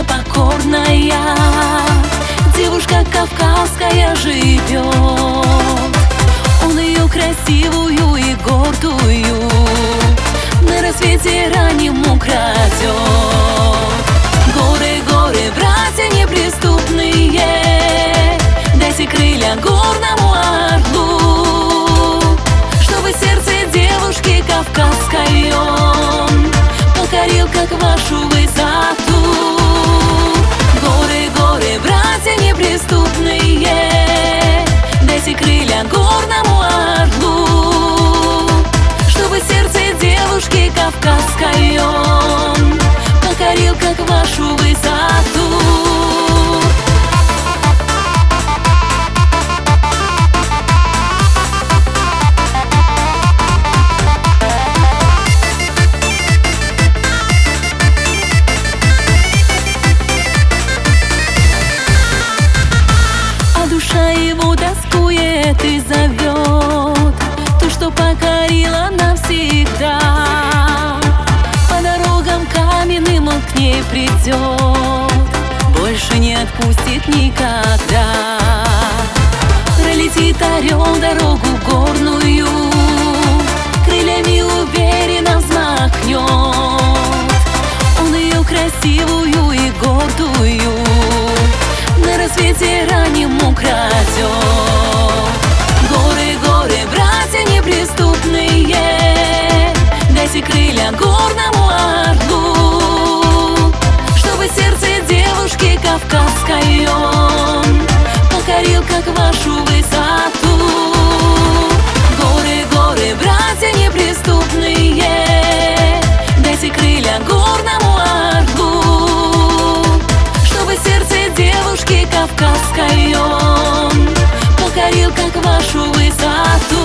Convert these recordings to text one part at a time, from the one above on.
покорная, девушка кавказская живет. Он ее красивую и гордую на рассвете раннем украдет. Горы, горы, братья неприступные, дайте крылья горному орлу, чтобы сердце девушки кавказской он покорил, как вашу высоту. Горы, горы, братья неприступные, дайте крылья горному орлу, чтобы сердце девушки кавказской он покорил, как вашу высоту. Душа его тоскует и зовет ту, что покорила навсегда. По дорогам каменным он к ней придет, больше не отпустит никогда. Пролетит орел дорогу горную, крыльями уверенно взмахнет. Он ее красивую и гордую на рассвете раннем украдет. Горы, горы, братья неприступные, дайте крылья горному орлу, чтобы сердце девушки кавказской он покорил, как вашу высоту. Горы, горы, братья неприступные, дайте крылья горному орлу, чтобы сердце девушки кавказской он покорил, как вашу высоту.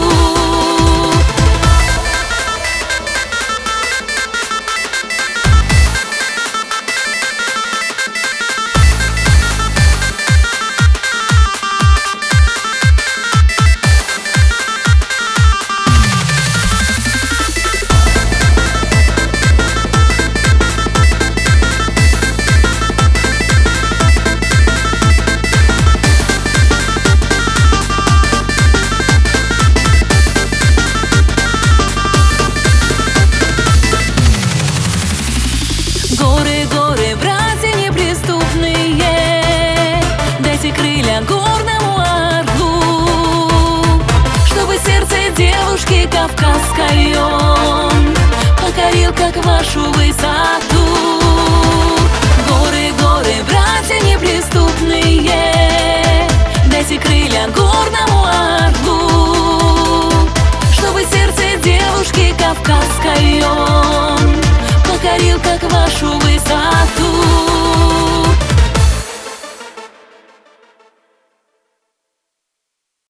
Горы, горы, братья неприступные, дайте крылья горному орлу, чтобы сердце девушки кавказской он покорил, как вашу высоту.